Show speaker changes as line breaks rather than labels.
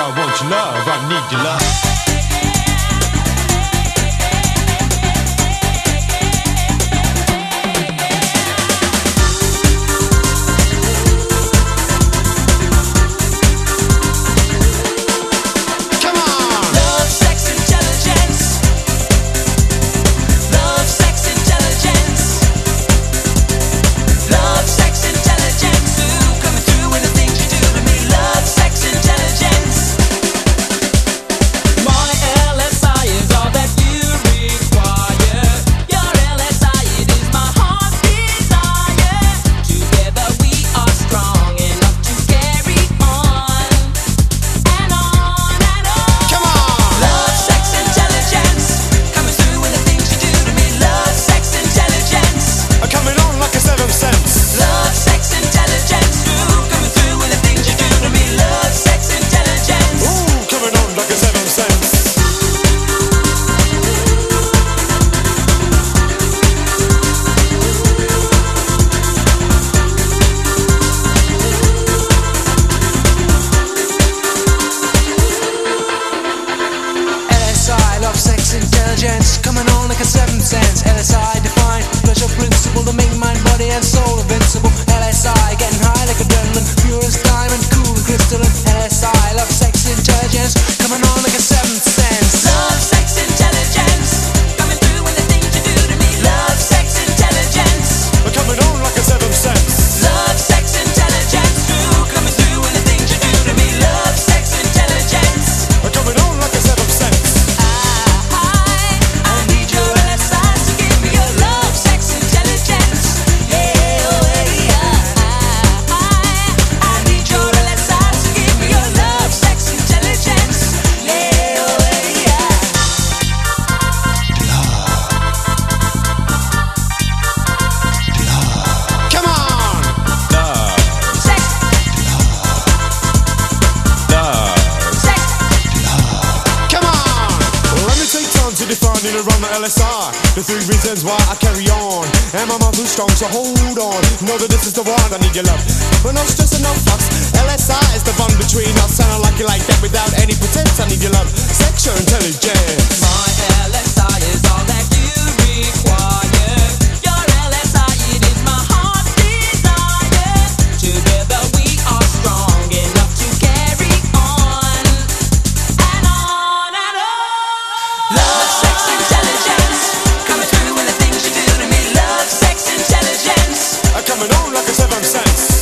I want your love, I need your love.
Intelligence coming on like a seventh sense. LSI define pleasure principle to make mind, body and soul invincible. LSI getting high like adrenaline, pure as diamond, cool and crystalline. LSI love, sex, intelligence coming on like a seventh sense.
Love, sex, intelligence coming through in the things you do to me. Love, sex, intelligence
coming on like a seventh sense.
Love, sex, intelligence coming through in the things you do to me. Love, sex, intelligence
coming on like a seventh sense. Defining around the LSI, the three reasons why I carry on. And my mouth is strong, so hold on. Know that this is the one, I need your love. But no stress and no fucks. LSI is the bond between us, and I like you like that without any pretense. I need your love, sexual intelligence.
My LSI is all that you require. Your LSI, it is my heart's desire. Together we are strong enough to carry on and on and on. Love, sex, intelligence coming through in the things you do to me. Love, sex, intelligence
coming on like a seventh sense.